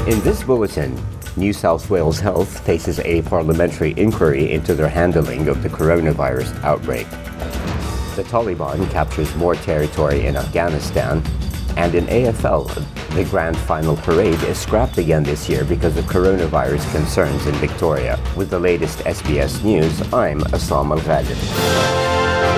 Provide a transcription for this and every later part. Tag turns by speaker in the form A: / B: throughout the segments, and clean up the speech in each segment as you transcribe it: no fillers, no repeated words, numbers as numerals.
A: In this bulletin, New South Wales Health faces a parliamentary inquiry into their handling of the coronavirus outbreak. The Taliban captures more territory in Afghanistan, and in AFL, the grand final parade is scrapped again this year because of coronavirus concerns in Victoria. With the latest SBS News, I'm Assam Al-Ghadin.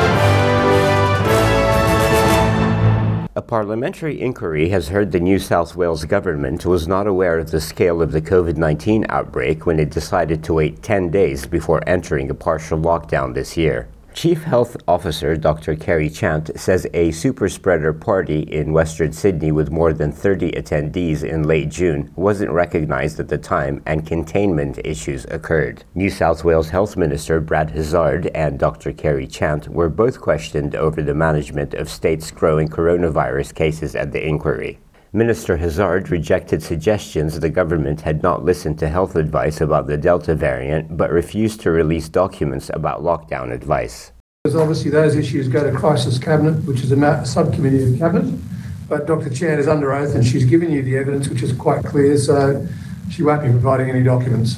A: A parliamentary inquiry has heard the New South Wales government was not aware of the scale of the COVID-19 outbreak when it decided to wait 10 days before entering a partial lockdown this year. Chief Health Officer Dr. Kerry Chant says a super-spreader party in Western Sydney with more than 30 attendees in late June wasn't recognized at the time and containment issues occurred. New South Wales Health Minister Brad Hazzard and Dr. Kerry Chant were both questioned over the management of states' growing coronavirus cases at the inquiry. Minister Hazzard rejected suggestions the government had not listened to health advice about the Delta variant, but refused to release documents about lockdown advice.
B: Obviously, those issues go to Crisis Cabinet, which is a subcommittee of Cabinet, but Dr. Chan is under oath and she's given you the evidence, which is quite clear, so she won't be providing any documents.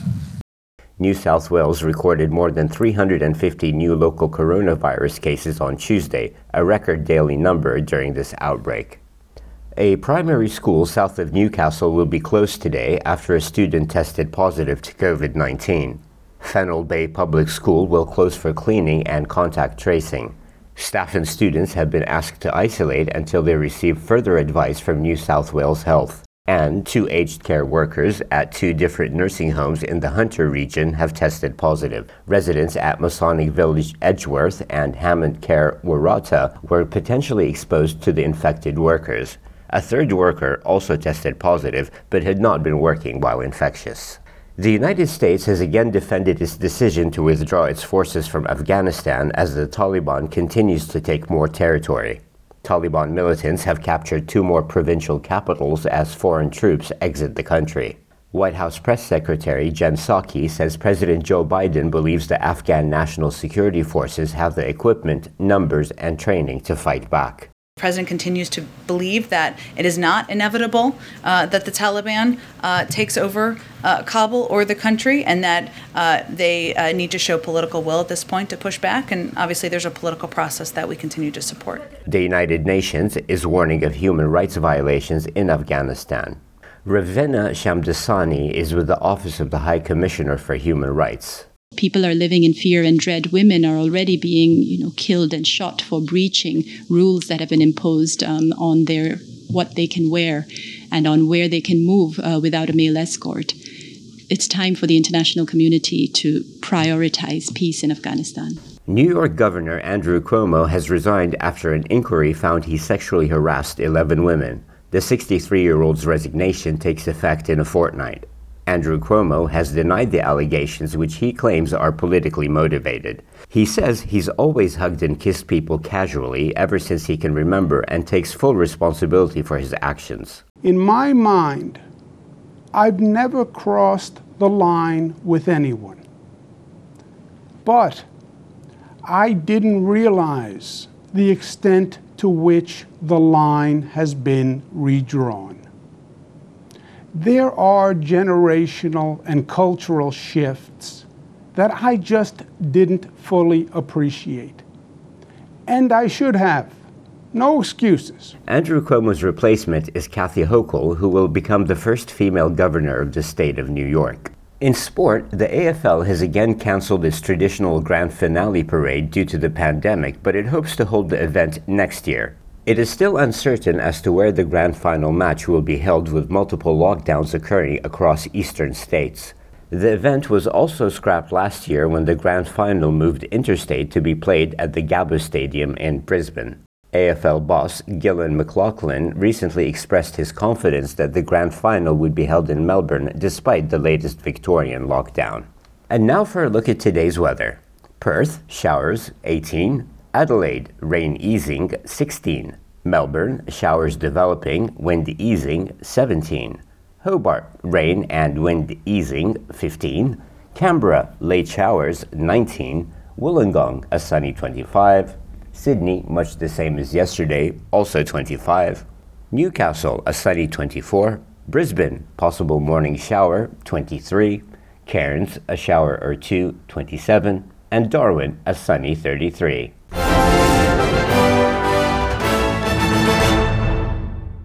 A: New South Wales recorded more than 350 new local coronavirus cases on Tuesday, a record daily number during this outbreak. A primary school south of Newcastle will be closed today after a student tested positive to COVID-19. Fennell Bay Public School will close for cleaning and contact tracing. Staff and students have been asked to isolate until they receive further advice from New South Wales Health. And 2 aged care workers at 2 different nursing homes in the Hunter region have tested positive. Residents at Masonic Village Edgeworth and Hammond Care Waratah were potentially exposed to the infected workers. A third worker also tested positive, but had not been working while infectious. The United States has again defended its decision to withdraw its forces from Afghanistan as the Taliban continues to take more territory. Taliban militants have captured 2 more provincial capitals as foreign troops exit the country. White House Press Secretary Jen Psaki says President Joe Biden believes the Afghan National Security Forces have the equipment, numbers, and training to fight back.
C: The President continues to believe that it is not inevitable that the Taliban takes over Kabul or the country, and that they need to show political will at this point to push back. And obviously there's a political process that we continue to support.
A: The United Nations is warning of human rights violations in Afghanistan. Ravenna Shamdasani is with the Office of the High Commissioner for Human Rights.
D: People are living in fear and dread. Women are already being, killed and shot for breaching rules that have been imposed on what they can wear and on where they can move without a male escort. It's time for the international community to prioritize peace in Afghanistan.
A: New York Governor Andrew Cuomo has resigned after an inquiry found he sexually harassed 11 women. The 63-year-old's resignation takes effect in a fortnight. Andrew Cuomo has denied the allegations, which he claims are politically motivated. He says he's always hugged and kissed people casually ever since he can remember and takes full responsibility for his actions.
E: In my mind, I've never crossed the line with anyone. But I didn't realize the extent to which the line has been redrawn. There are generational and cultural shifts that I just didn't fully appreciate. And I should have. No excuses.
A: Andrew Cuomo's replacement is Kathy Hochul, who will become the first female governor of the state of New York. In sport, the AFL has again canceled its traditional grand finale parade due to the pandemic, but it hopes to hold the event next year. It is still uncertain as to where the grand final match will be held, with multiple lockdowns occurring across eastern states. The event was also scrapped last year when the grand final moved interstate to be played at the Gabba Stadium in Brisbane. AFL boss Gillan McLaughlin recently expressed his confidence that the grand final would be held in Melbourne despite the latest Victorian lockdown. And now for a look at today's weather. Perth, showers, 18. Adelaide, rain easing, 16. Melbourne, showers developing, wind easing, 17. Hobart, rain and wind easing, 15. Canberra, late showers, 19. Wollongong, a sunny 25. Sydney, much the same as yesterday, also 25. Newcastle, a sunny 24. Brisbane, possible morning shower, 23. Cairns, a shower or two, 27. And Darwin, a sunny 33.